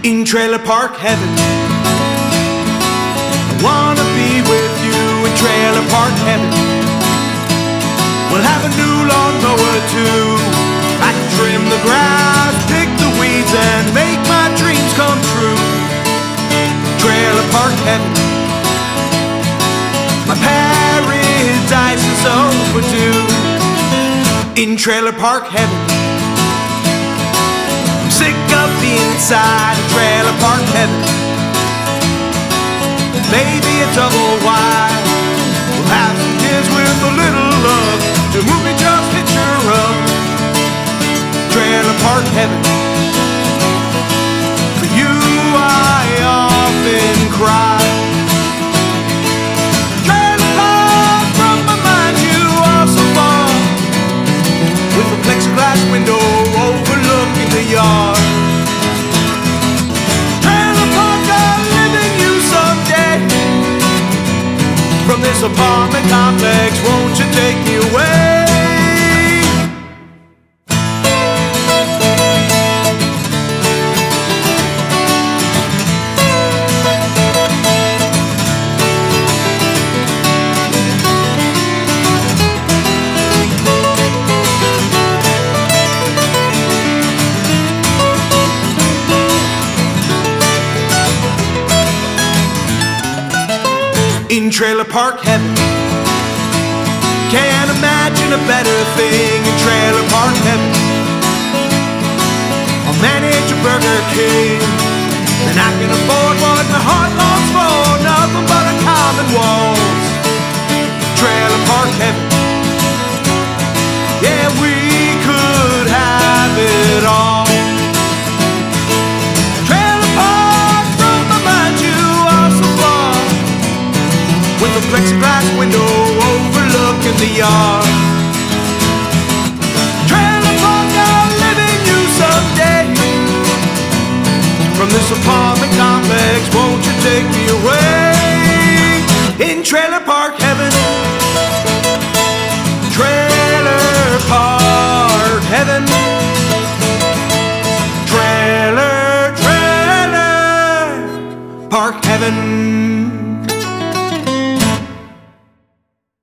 in trailer park heaven. I wanna be with you in trailer park heaven. We'll have a new lawnmower too. I can trim the grass, pick the weeds, and make my dreams come true. Trailer park heaven. My paradise is overdue in trailer park heaven. I'm sick of the inside of trailer park heaven. Maybe a double wide. We'll have some kids with a little love. The movie just picture of trailer park heaven. For you I often cry. Trailer park, from my mind you are so far, with a plexiglass window overlooking the yard. Trailer park, I'm living you someday. From this apartment complex, won't you take me away? In trailer park heaven. Can't imagine a better thing in trailer park heaven. I'll manage a Burger King, and I can afford what my heart longs for. Nothing but a common walls. Trailer park heaven. Yeah, we could have it all. With a plexiglass window overlooking the yard. Trailer park, I'm living you someday. From this apartment complex, won't you take me away? In trailer park heaven. Trailer park heaven. Trailer park heaven.